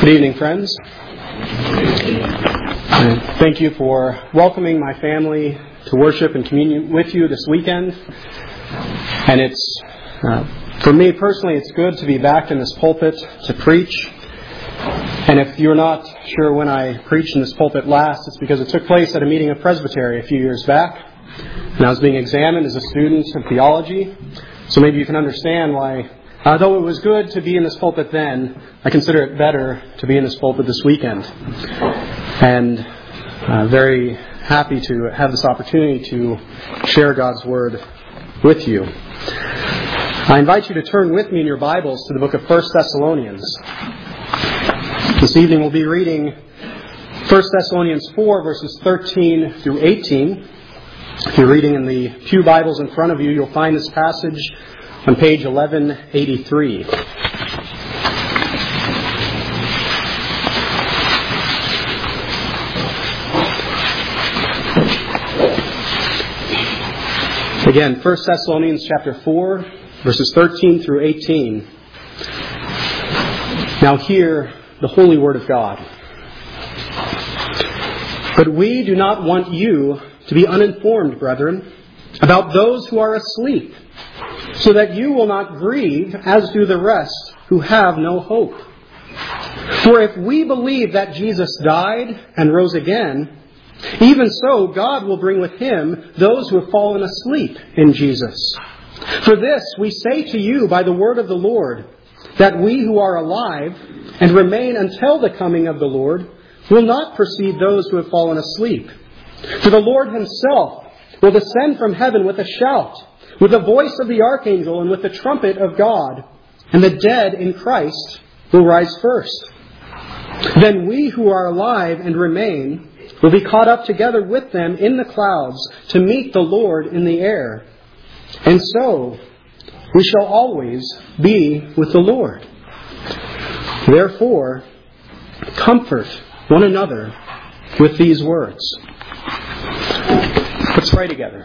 Good evening, friends. Thank you for welcoming my family to worship and communion with you this weekend. And it's, for me personally, it's good to be back in this pulpit to preach. And if you're not sure when I preached in this pulpit last, it's because it took place at a meeting of Presbytery a few years back. And I was being examined as a student of theology. So maybe you can understand why, though it was good to be in this pulpit then, I consider it better to be in this pulpit this weekend. And very happy to have this opportunity to share God's Word with you. I invite you to turn with me in your Bibles to the book of 1 Thessalonians. This evening we'll be reading 1 Thessalonians 4, verses 13 through 18. If you're reading in the pew Bibles in front of you, you'll find this passage on page 1183. Again, 1 Thessalonians chapter 4, verses 13 through 18. Now hear the holy word of God. But we do not want you to be uninformed, brethren, about those who are asleep, so that you will not grieve as do the rest who have no hope. For if we believe that Jesus died and rose again, even so God will bring with him those who have fallen asleep in Jesus. For this we say to you by the word of the Lord, that we who are alive and remain until the coming of the Lord will not precede those who have fallen asleep. For the Lord himself will descend from heaven with a shout, with the voice of the archangel and with the trumpet of God, and the dead in Christ will rise first. Then we who are alive and remain will be caught up together with them in the clouds to meet the Lord in the air. And so we shall always be with the Lord. Therefore, comfort one another with these words. Let's pray together.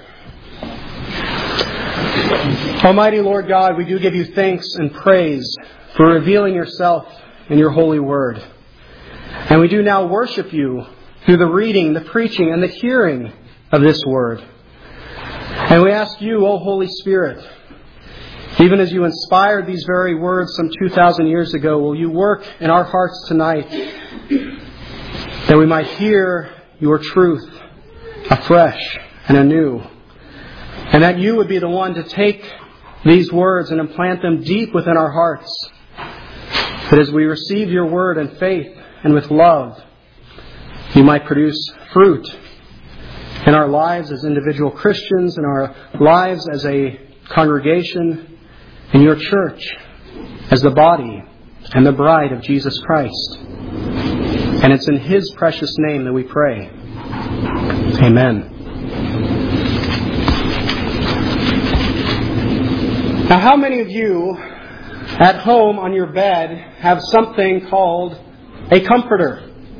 Almighty Lord God, we do give you thanks and praise for revealing yourself in your holy word. And we do now worship you through the reading, the preaching, and the hearing of this word. And we ask you, O Holy Spirit, even as you inspired these very words some 2,000 years ago, will you work in our hearts tonight that we might hear your truth afresh and anew, and that you would be the one to take these words and implant them deep within our hearts, that as we receive your word in faith and with love, you might produce fruit in our lives as individual Christians, in our lives as a congregation, in your church, as the body and the bride of Jesus Christ. And it's in his precious name that we pray. Amen. Now, how many of you at home on your bed have something called a comforter?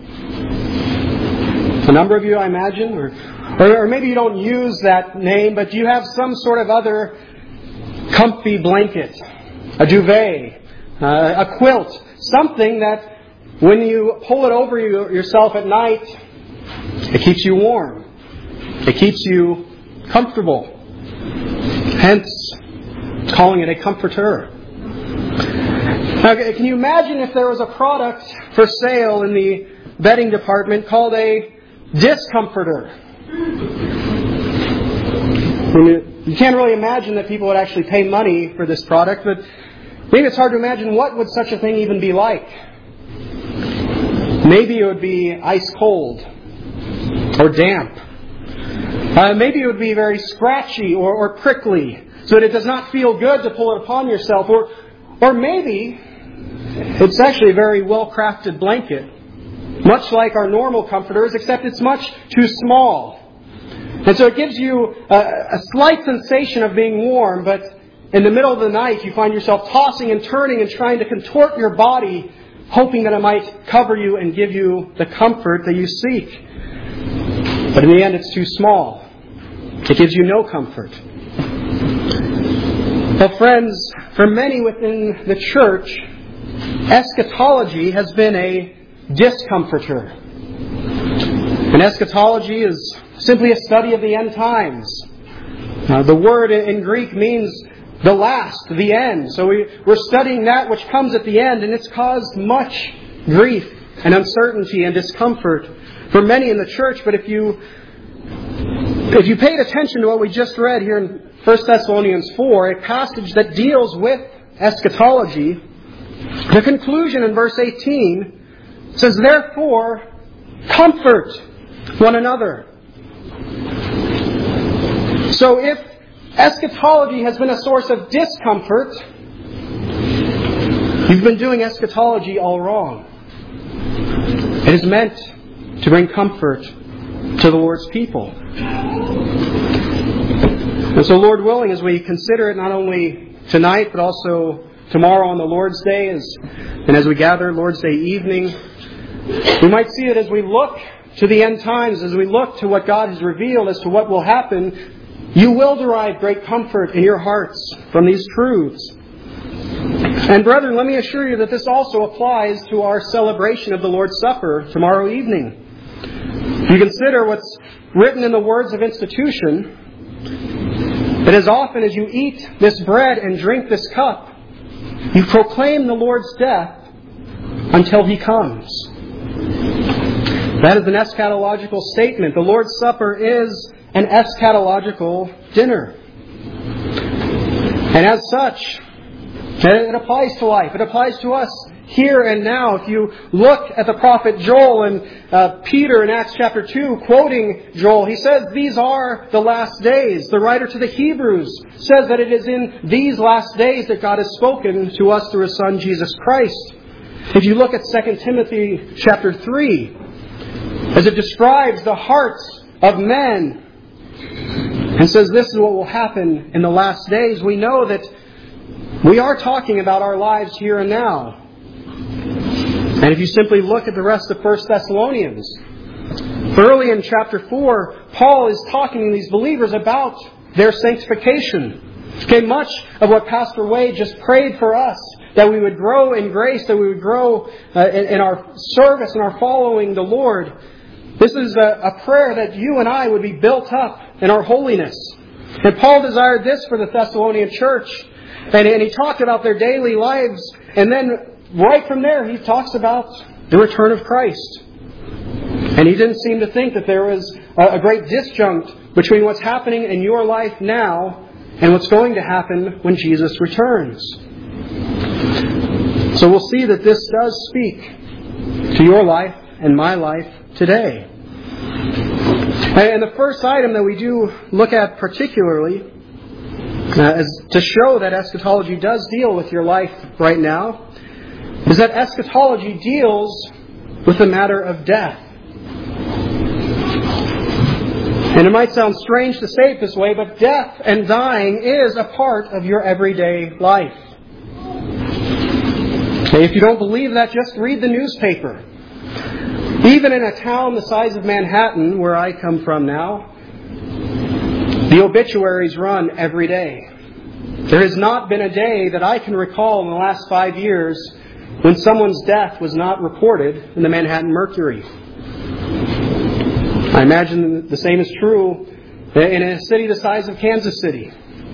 A number of you, I imagine, or maybe you don't use that name, but you have some sort of other comfy blanket, a duvet, a quilt, something that when you pull it over yourself at night, it keeps you warm. It keeps you comfortable. Hence, calling it a comforter. Now, can you imagine if there was a product for sale in the bedding department called a discomforter? You can't really imagine that people would actually pay money for this product, but maybe it's hard to imagine what would such a thing even be like. Maybe it would be ice cold or damp. Maybe it would be very scratchy or prickly, so that it does not feel good to pull it upon yourself. Or maybe it's actually a very well-crafted blanket, much like our normal comforters, except it's much too small. And so it gives you a slight sensation of being warm, but in the middle of the night you find yourself tossing and turning and trying to contort your body, hoping that it might cover you and give you the comfort that you seek. But in the end it's too small. It gives you no comfort. Well, friends, for many within the church, eschatology has been a discomforter. And eschatology is simply a study of the end times. The word in Greek means the last, the end. So we're studying that which comes at the end, and it's caused much grief and uncertainty and discomfort for many in the church. But if you paid attention to what we just read here in 1 Thessalonians 4, a passage that deals with eschatology, the conclusion in verse 18 says, "Therefore, comfort one another." So if eschatology has been a source of discomfort, you've been doing eschatology all wrong. It is meant to bring comfort to the Lord's people. And so, Lord willing, as we consider it not only tonight, but also tomorrow on the Lord's Day, and as we gather Lord's Day evening, we might see it as we look to the end times, as we look to what God has revealed as to what will happen, you will derive great comfort in your hearts from these truths. And brethren, let me assure you that this also applies to our celebration of the Lord's Supper tomorrow evening. If you consider what's written in the words of institution, that as often as you eat this bread and drink this cup, you proclaim the Lord's death until He comes. That is an eschatological statement. The Lord's Supper is an eschatological dinner. And as such, it applies to life. It applies to us here and now. If you look at the prophet Joel and Peter in Acts chapter 2, quoting Joel, he says, "These are the last days." The writer to the Hebrews says that it is in these last days that God has spoken to us through His Son, Jesus Christ. If you look at 2 Timothy chapter 3, as it describes the hearts of men, and says this is what will happen in the last days, we know that we are talking about our lives here and now. And if you simply look at the rest of 1 Thessalonians, early in chapter 4, Paul is talking to these believers about their sanctification. Okay, much of what Pastor Wade just prayed for us, that we would grow in grace, that we would grow in our service and our following the Lord. This is a prayer that you and I would be built up in our holiness. And Paul desired this for the Thessalonian church. And he talked about their daily lives. And then right from there, he talks about the return of Christ. And he didn't seem to think that there was a great disjunct between what's happening in your life now and what's going to happen when Jesus returns. So we'll see that this does speak to your life and my life today. And the first item that we do look at particularly is to show that eschatology does deal with your life right now, is that eschatology deals with the matter of death. And it might sound strange to say it this way, but death and dying is a part of your everyday life. Okay, if you don't believe that, just read the newspaper. Even in a town the size of Manhattan, where I come from now, the obituaries run every day. There has not been a day that I can recall in the last 5 years when someone's death was not reported in the Manhattan Mercury. I imagine the same is true in a city the size of Kansas City.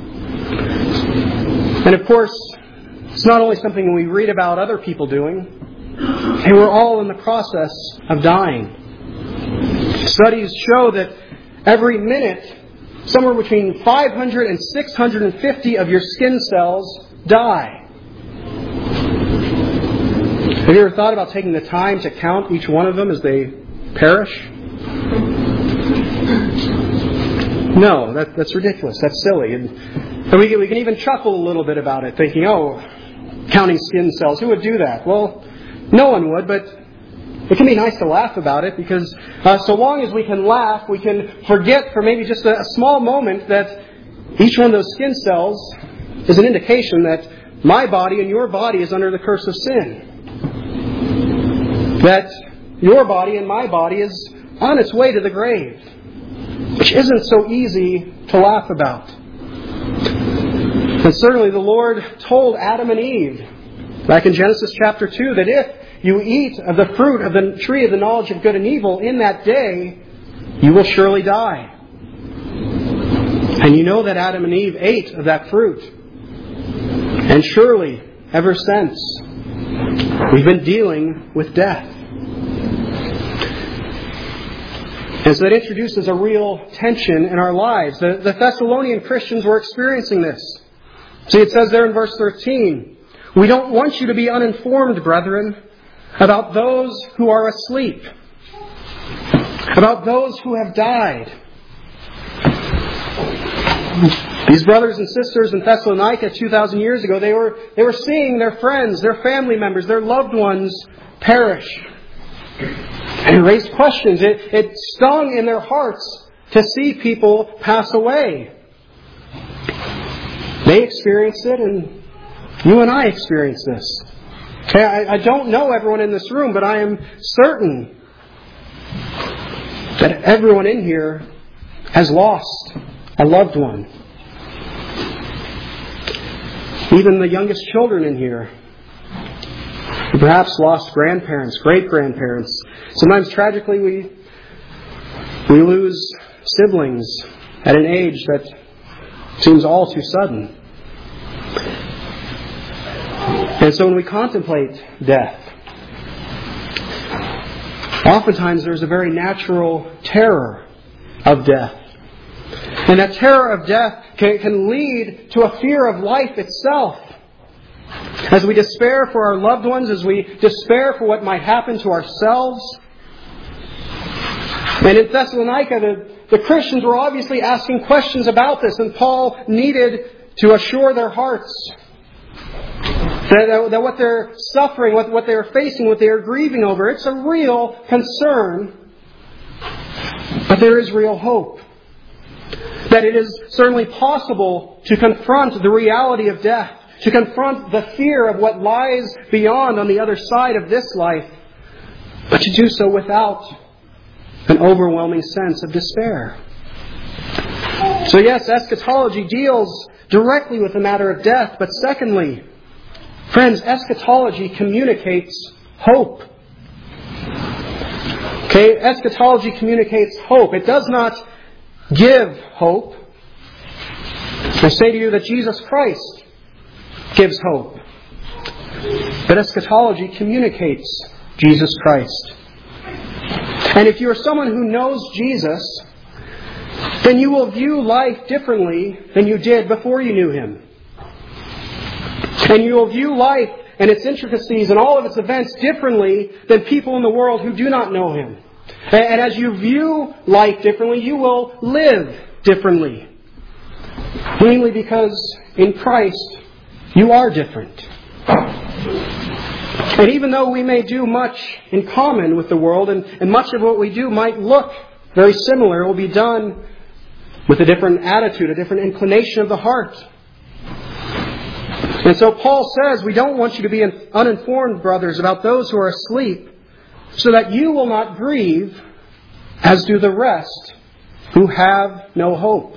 And of course, it's not only something we read about other people doing. And we're all in the process of dying. Studies show that every minute, somewhere between 500 and 650 of your skin cells die. Have you ever thought about taking the time to count each one of them as they perish? No, that's ridiculous. That's silly. And we can even chuckle a little bit about it, thinking, counting skin cells, who would do that? Well, no one would, but it can be nice to laugh about it, because so long as we can laugh, we can forget for maybe just a small moment that each one of those skin cells is an indication that my body and your body is under the curse of sin. That your body and my body is on its way to the grave, which isn't so easy to laugh about. And certainly the Lord told Adam and Eve back in Genesis chapter 2, that if you eat of the fruit of the tree of the knowledge of good and evil, in that day you will surely die. And you know that Adam and Eve ate of that fruit. And surely, ever since, we've been dealing with death. And so that introduces a real tension in our lives. The Thessalonian Christians were experiencing this. See, it says there in verse 13, "We don't want you to be uninformed, brethren, about those who are asleep, about those who have died." These brothers and sisters in Thessalonica 2,000 years ago, they were seeing their friends, their family members, their loved ones perish. And it raised questions. It stung in their hearts to see people pass away. They experienced it, and you and I experience this. Okay, I don't know everyone in this room, but I am certain that everyone in here has lost a loved one. Even the youngest children in here who perhaps lost grandparents, great-grandparents. Sometimes tragically we lose siblings at an age that seems all too sudden. And so when we contemplate death, oftentimes there's a very natural terror of death. And that terror of death can lead to a fear of life itself. As we despair for our loved ones, as we despair for what might happen to ourselves. And in Thessalonica, the Christians were obviously asking questions about this, and Paul needed to assure their hearts that what they're suffering, what they're facing, what they are grieving over, it's a real concern, but there is real hope. That it is certainly possible to confront the reality of death, to confront the fear of what lies beyond on the other side of this life, but to do so without an overwhelming sense of despair. So yes, eschatology deals directly with the matter of death, but secondly, friends, eschatology communicates hope. Okay, eschatology communicates hope. It does not give hope. I say to you that Jesus Christ gives hope. But eschatology communicates Jesus Christ. And if you are someone who knows Jesus, then you will view life differently than you did before you knew Him. And you will view life and its intricacies and all of its events differently than people in the world who do not know Him. And as you view life differently, you will live differently. Mainly because in Christ, you are different. And even though we may do much in common with the world, and much of what we do might look very similar, it will be done with a different attitude, a different inclination of the heart. And so Paul says, we don't want you to be uninformed, brothers, about those who are asleep, so that you will not grieve, as do the rest who have no hope.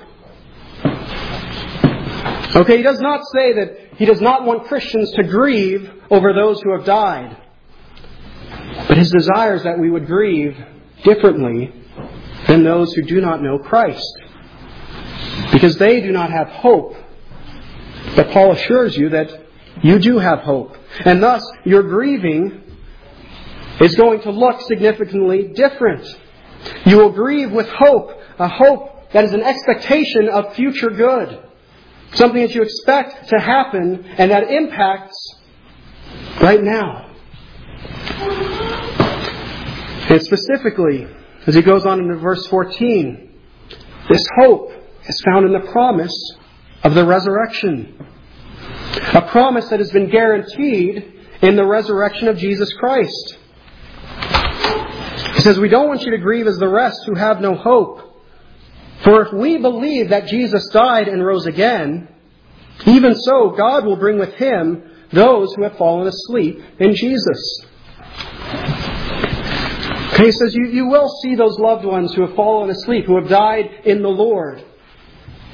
Okay, he does not say that he does not want Christians to grieve over those who have died. But his desire is that we would grieve differently than those who do not know Christ. Because they do not have hope. But Paul assures you that you do have hope. And thus, your grieving is going to look significantly different. You will grieve with hope, a hope that is an expectation of future good. Something that you expect to happen and that impacts right now. And specifically, as he goes on into verse 14, this hope is found in the promise of the resurrection. A promise that has been guaranteed in the resurrection of Jesus Christ. He says, we don't want you to grieve as the rest who have no hope. For if we believe that Jesus died and rose again, even so God will bring with Him those who have fallen asleep in Jesus. Okay, he says, you will see those loved ones who have fallen asleep, who have died in the Lord.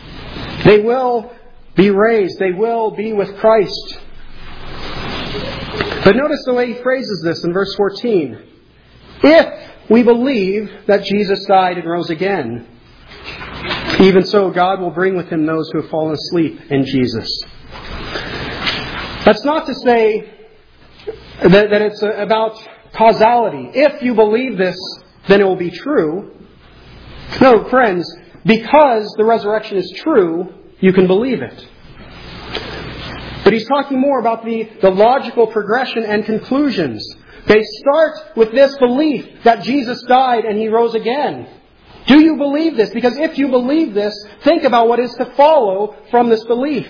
They will be raised. They will be with Christ. But notice the way he phrases this in verse 14. If we believe that Jesus died and rose again, even so God will bring with him those who have fallen asleep in Jesus. That's not to say that it's about causality. If you believe this, then it will be true. No, friends, because the resurrection is true, you can believe it. But he's talking more about the logical progression and conclusions. They start with this belief that Jesus died and he rose again. Do you believe this? Because if you believe this, think about what is to follow from this belief.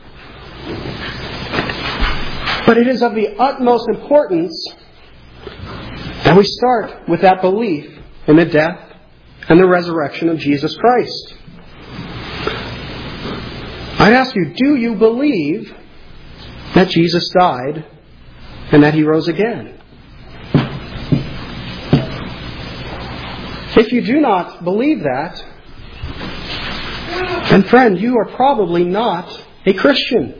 But it is of the utmost importance that we start with that belief in the death and the resurrection of Jesus Christ. I'd ask you, do you believe that Jesus died and that he rose again? If you do not believe that, then friend, you are probably not a Christian.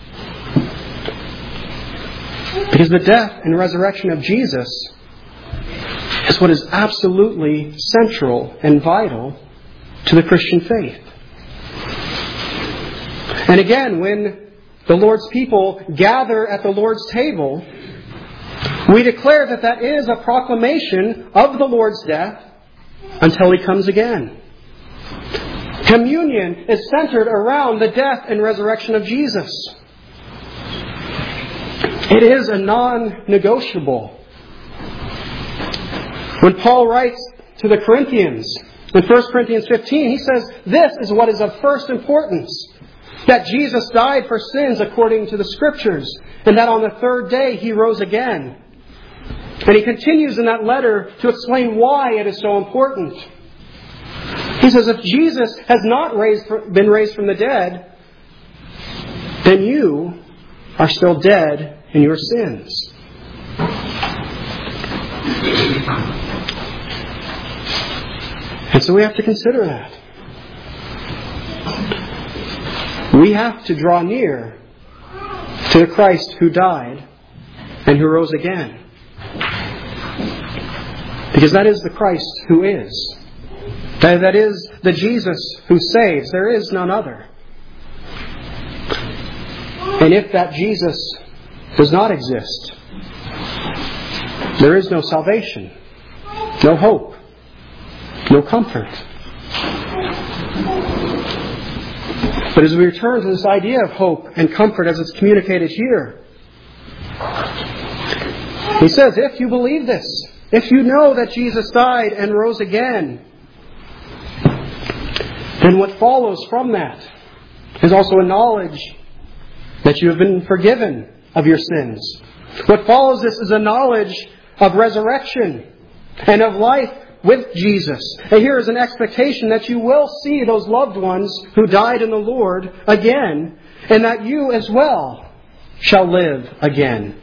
Because the death and resurrection of Jesus is what is absolutely central and vital to the Christian faith. And again, when the Lord's people gather at the Lord's table, we declare that that is a proclamation of the Lord's death until he comes again. Communion is centered around the death and resurrection of Jesus. It is a non-negotiable. When Paul writes to the Corinthians, in 1 Corinthians 15, he says, this is what is of first importance, that Jesus died for sins according to the Scriptures, and that on the third day he rose again. And he continues in that letter to explain why it is so important. He says, if Jesus has not been raised from the dead, then you are still dead in your sins. And so we have to consider that. We have to draw near to the Christ who died and who rose again. Because that is the Christ who is. That is the Jesus who saves. There is none other. And if that Jesus does not exist, there is no salvation, no hope, no comfort. But as we return to this idea of hope and comfort as it's communicated here, he says, if you believe this, if you know that Jesus died and rose again, then what follows from that is also a knowledge that you have been forgiven of your sins. What follows this is a knowledge of resurrection and of life with Jesus. And here is an expectation that you will see those loved ones who died in the Lord again, and that you as well shall live again.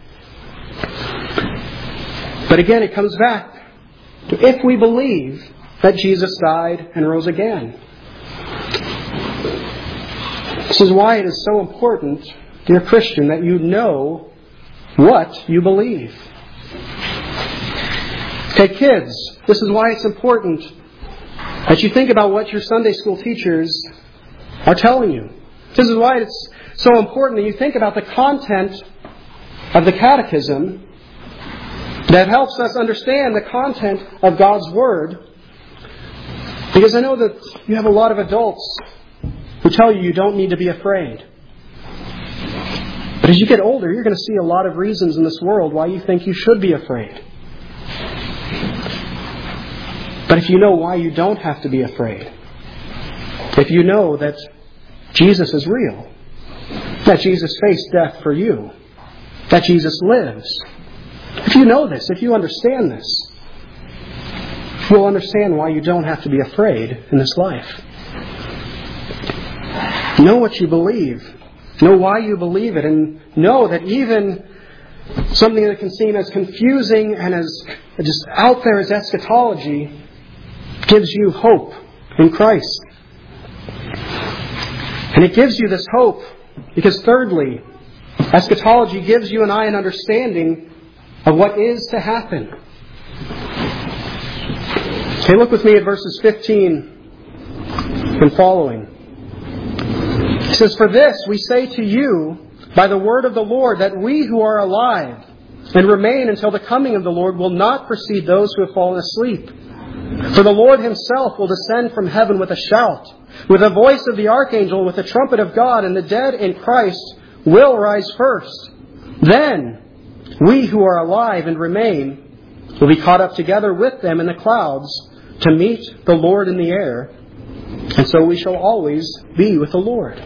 But again, it comes back to if we believe that Jesus died and rose again. This is why it is so important, dear Christian, that you know what you believe. Okay, kids, this is why it's important that you think about what your Sunday school teachers are telling you. This is why it's so important that you think about the content of the catechism that helps us understand the content of God's Word. Because I know that you have a lot of adults who tell you don't need to be afraid. But as you get older, you're going to see a lot of reasons in this world why you think you should be afraid. But if you know why you don't have to be afraid, if you know that Jesus is real, that Jesus faced death for you, that Jesus lives, if you know this, if you understand this, you'll understand why you don't have to be afraid in this life. Know what you believe. Know why you believe it. And know that even something that can seem as confusing and as just out there as eschatology gives you hope in Christ. And it gives you this hope because thirdly, Eschatology gives you and I an understanding of what is to happen. Okay, look with me at verses 15 and following. It says, "For this we say to you by the word of the Lord, that we who are alive and remain until the coming of the Lord will not precede those who have fallen asleep. For the Lord Himself will descend from heaven with a shout, with the voice of the archangel, with the trumpet of God, and the dead in Christ will rise first. Then we who are alive and remain will be caught up together with them in the clouds to meet the Lord in the air, and so we shall always be with the Lord."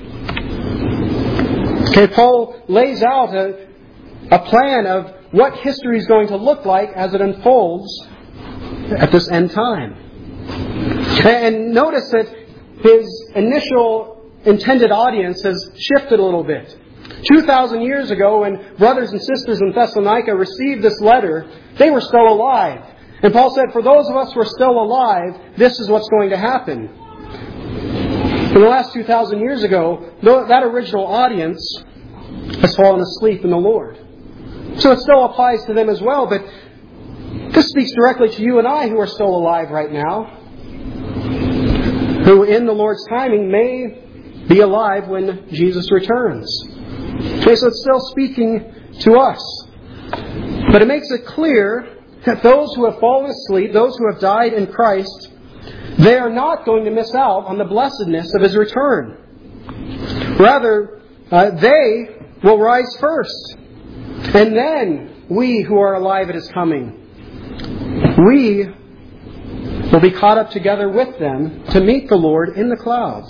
Okay, Paul lays out a plan of what history is going to look like as it unfolds at this end time. And notice that his initial intended audience has shifted a little bit. 2,000 years ago, when brothers and sisters in Thessalonica received this letter, they were still alive. And Paul said, for those of us who are still alive, this is what's going to happen. In the last 2,000 years ago, that original audience has fallen asleep in the Lord. So it still applies to them as well, but this speaks directly to you and I who are still alive right now, who in the Lord's timing may be alive when Jesus returns. Okay, so it's still speaking to us. But it makes it clear that those who have fallen asleep, those who have died in Christ, they are not going to miss out on the blessedness of His return. Rather, they will rise first. And then we who are alive at His coming, we will be caught up together with them to meet the Lord in the clouds.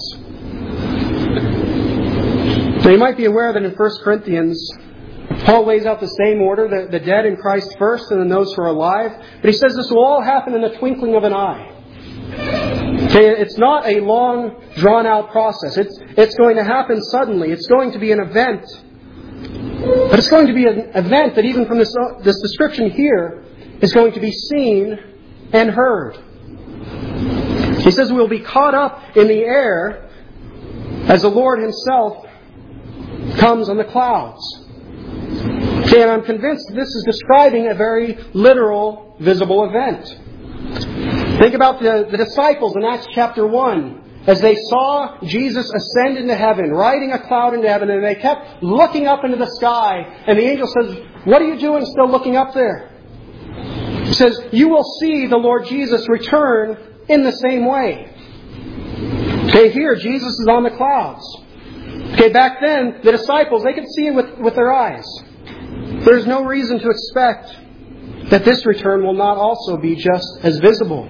Now you might be aware that in 1 Corinthians, Paul lays out the same order, the dead in Christ first and then those who are alive. But he says this will all happen in the twinkling of an eye. Okay, it's not a long, drawn-out process. It's going to happen suddenly. It's going to be an event. But it's going to be an event that even from this description here is going to be seen and heard. He says we will be caught up in the air as the Lord Himself comes on the clouds. Okay, and I'm convinced this is describing a very literal, visible event. Think about the disciples in Acts chapter 1. As they saw Jesus ascend into heaven, riding a cloud into heaven, and they kept looking up into the sky. And the angel says, what are you doing still looking up there? He says, you will see the Lord Jesus return in the same way. Okay, here, Jesus is on the clouds. Okay, back then, the disciples, they could see it with their eyes. There's no reason to expect that this return will not also be just as visible.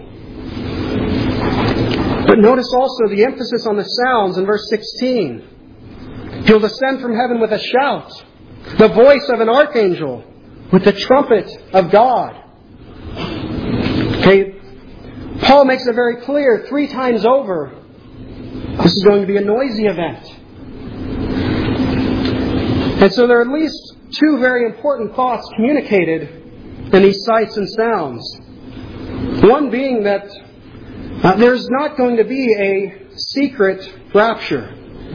But notice also the emphasis on the sounds in verse 16. He'll descend from heaven with a shout, the voice of an archangel, with the trumpet of God. Okay, Paul makes it very clear 3 times over, this is going to be a noisy event. And so there are at least 2 very important thoughts communicated in these sights and sounds. One being that there's not going to be a secret rapture.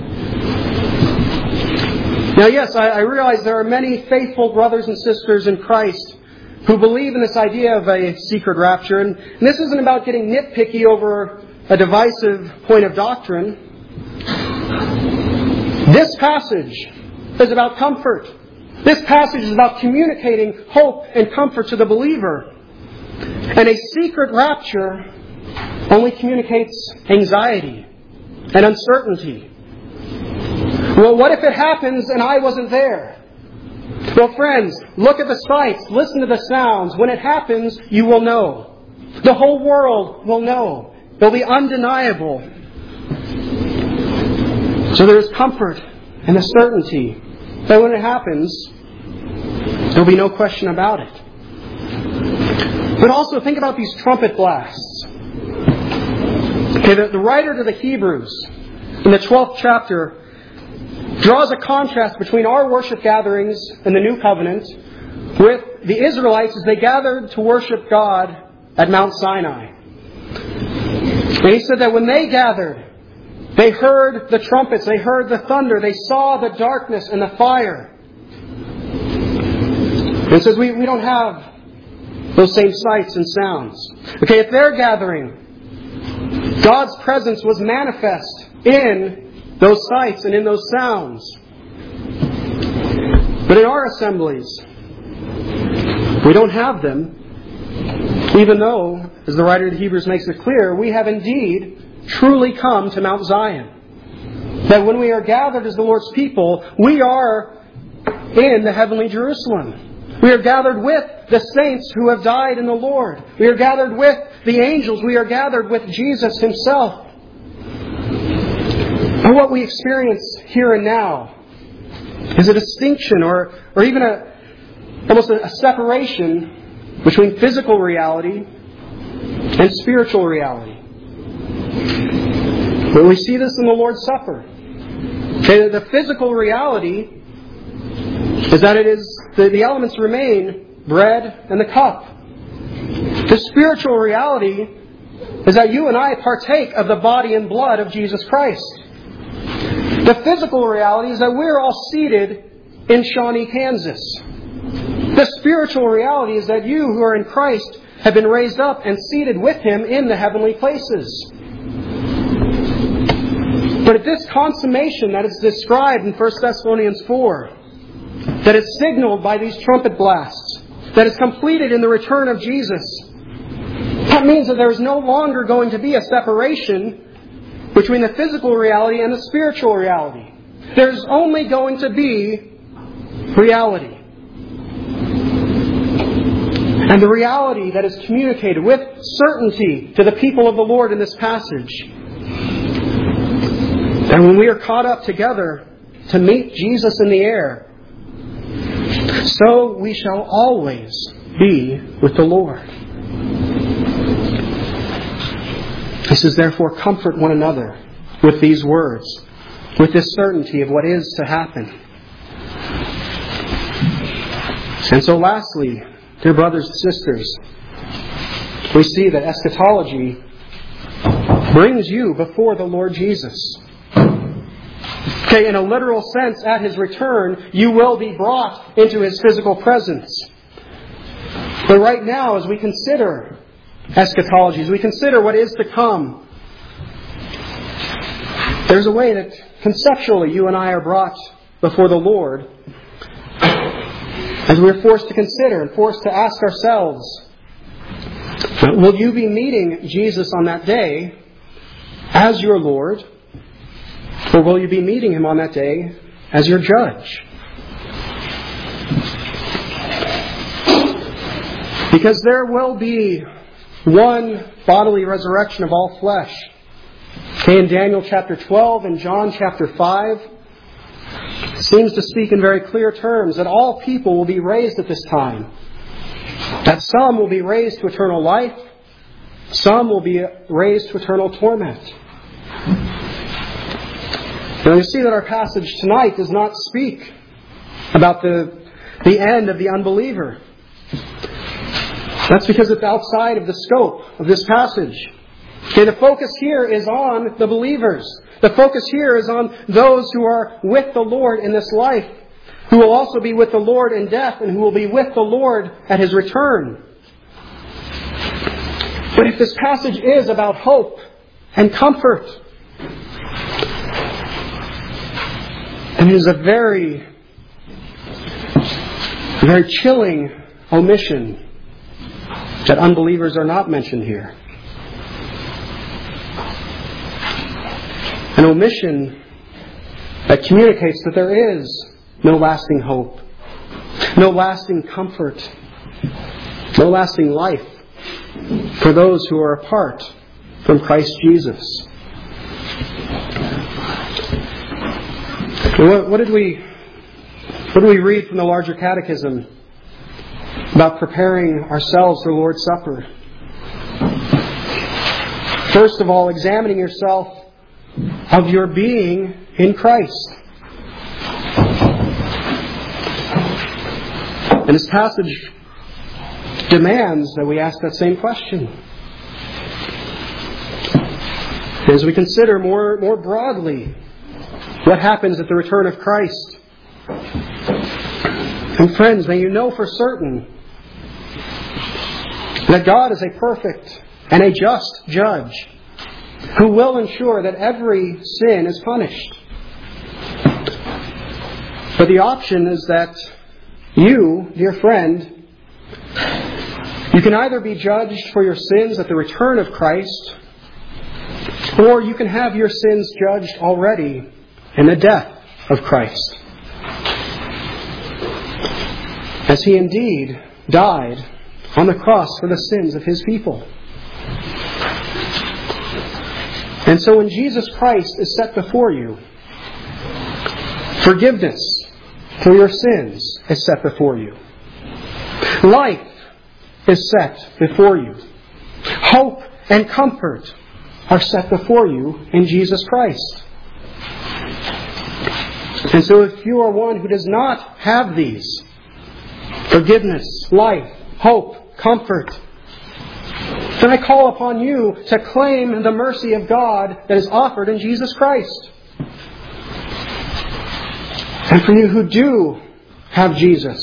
Now, yes, I realize there are many faithful brothers and sisters in Christ who believe in this idea of a secret rapture. And this isn't about getting nitpicky over a divisive point of doctrine. This passage is about comfort. This passage is about communicating hope and comfort to the believer. And a secret rapture only communicates anxiety and uncertainty. Well, what if it happens and I wasn't there? Well, friends, look at the sights, listen to the sounds. When it happens, you will know. The whole world will know. It'll be undeniable. So there is comfort and a certainty that when it happens, there'll be no question about it. But also think about these trumpet blasts. Okay, the writer to the Hebrews in the 12th chapter draws a contrast between our worship gatherings in the New Covenant with the Israelites as they gathered to worship God at Mount Sinai. And he said that when they gathered, they heard the trumpets, they heard the thunder, they saw the darkness and the fire. It says we don't have those same sights and sounds. Okay, if they're gathering, God's presence was manifest in those sights and in those sounds. But in our assemblies, we don't have them, even though, as the writer of the Hebrews makes it clear, we have indeed truly come to Mount Zion. That when we are gathered as the Lord's people, we are in the heavenly Jerusalem. We are gathered with the saints who have died in the Lord. We are gathered with the angels. We are gathered with Jesus Himself. And what we experience here and now is a distinction or even almost a separation between physical reality and spiritual reality. But we see this in the Lord's Supper. Okay, the physical reality is that the elements remain bread and the cup. The spiritual reality is that you and I partake of the body and blood of Jesus Christ. The physical reality is that we're all seated in Shawnee, Kansas. The spiritual reality is that you who are in Christ have been raised up and seated with Him in the heavenly places. But at this consummation that is described in 1 Thessalonians 4, that is signaled by these trumpet blasts, that is completed in the return of Jesus, that means that there is no longer going to be a separation between the physical reality and the spiritual reality. There's only going to be reality. And the reality that is communicated with certainty to the people of the Lord in this passage. And when we are caught up together to meet Jesus in the air, so we shall always be with the Lord. He says, therefore, comfort one another with these words, with this certainty of what is to happen. And so lastly, dear brothers and sisters, we see that eschatology brings you before the Lord Jesus. Okay, in a literal sense, at His return, you will be brought into His physical presence. But right now, as we consider eschatology, as we consider what is to come, there's a way that conceptually you and I are brought before the Lord as we're forced to consider and forced to ask ourselves, will you be meeting Jesus on that day as your Lord? Or will you be meeting Him on that day as your judge? Because there will be one bodily resurrection of all flesh. Okay, in Daniel chapter 12 and John chapter 5, it seems to speak in very clear terms that all people will be raised at this time. That some will be raised to eternal life, some will be raised to eternal torment. Now you see that our passage tonight does not speak about the end of the unbeliever. That's because it's outside of the scope of this passage. Okay, the focus here is on the believers. The focus here is on those who are with the Lord in this life, who will also be with the Lord in death, and who will be with the Lord at His return. But if this passage is about hope and comfort, and it is a very, very chilling omission that unbelievers are not mentioned here. An omission that communicates that there is no lasting hope, no lasting comfort, no lasting life for those who are apart from Christ Jesus. What did we read from the larger catechism about preparing ourselves for the Lord's Supper? First of all, examining yourself of your being in Christ. And this passage demands that we ask that same question. As we consider more broadly what happens at the return of Christ, And friends, may you know for certain that God is a perfect and a just judge who will ensure that every sin is punished. But the option is that you, dear friend, you can either be judged for your sins at the return of Christ, or you can have your sins judged already in the death of Christ. As He indeed died on the cross for the sins of His people. And so when Jesus Christ is set before you, forgiveness for your sins is set before you. Life is set before you. Hope and comfort are set before you in Jesus Christ. And so if you are one who does not have these, forgiveness, life, hope, comfort, then I call upon you to claim the mercy of God that is offered in Jesus Christ. And for you who do have Jesus,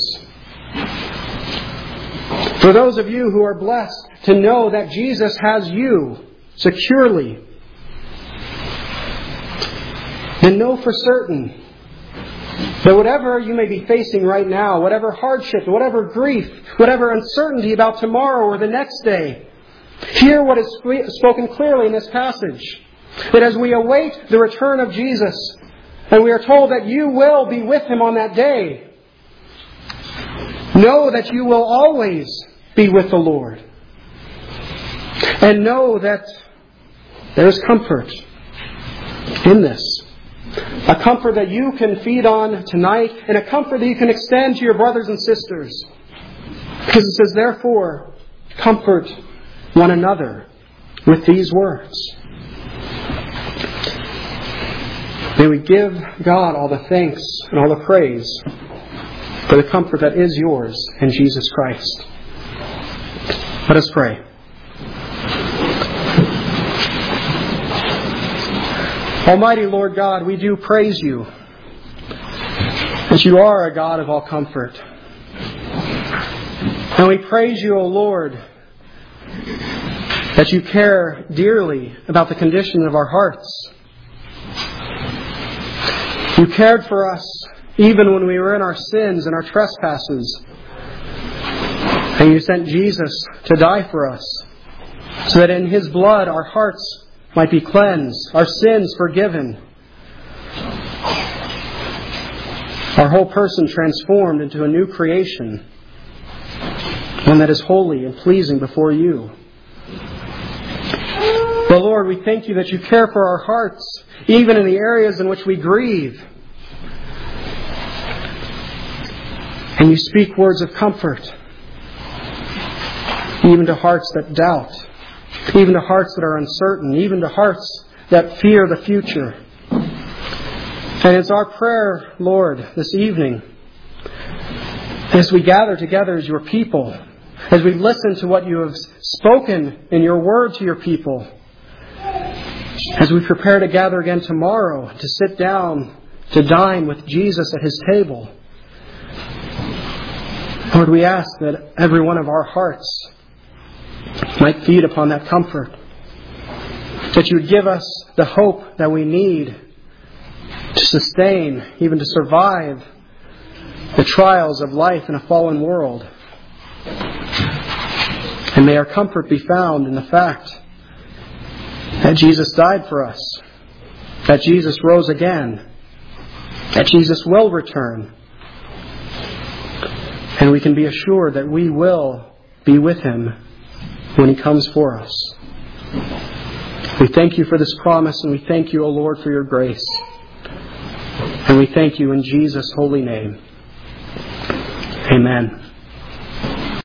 for those of you who are blessed to know that Jesus has you securely, then know for certain that whatever you may be facing right now, whatever hardship, whatever grief, whatever uncertainty about tomorrow or the next day, hear what is spoken clearly in this passage. That as we await the return of Jesus, and we are told that you will be with Him on that day, know that you will always be with the Lord. And know that there is comfort in this. A comfort that you can feed on tonight, and a comfort that you can extend to your brothers and sisters. Because it says, therefore, comfort one another with these words. May we give God all the thanks and all the praise for the comfort that is yours in Jesus Christ. Let us pray. Almighty Lord God, we do praise You that You are a God of all comfort. And we praise You, O Lord, that You care dearly about the condition of our hearts. You cared for us even when we were in our sins and our trespasses. And You sent Jesus to die for us, so that in His blood our hearts might be cleansed, our sins forgiven, our whole person transformed into a new creation, one that is holy and pleasing before You. But Lord, we thank You that You care for our hearts, even in the areas in which we grieve. And You speak words of comfort, even to hearts that doubt, even to hearts that are uncertain, even to hearts that fear the future. And it's our prayer, Lord, this evening, as we gather together as Your people, as we listen to what You have spoken in Your word to Your people, as we prepare to gather again tomorrow to sit down to dine with Jesus at His table, Lord, we ask that every one of our hearts might feed upon that comfort. That You would give us the hope that we need to sustain, even to survive the trials of life in a fallen world. And may our comfort be found in the fact that Jesus died for us, that Jesus rose again, that Jesus will return. And we can be assured that we will be with Him when He comes for us. We thank You for this promise, and we thank You, O Lord, for Your grace. And we thank You in Jesus' holy name. Amen.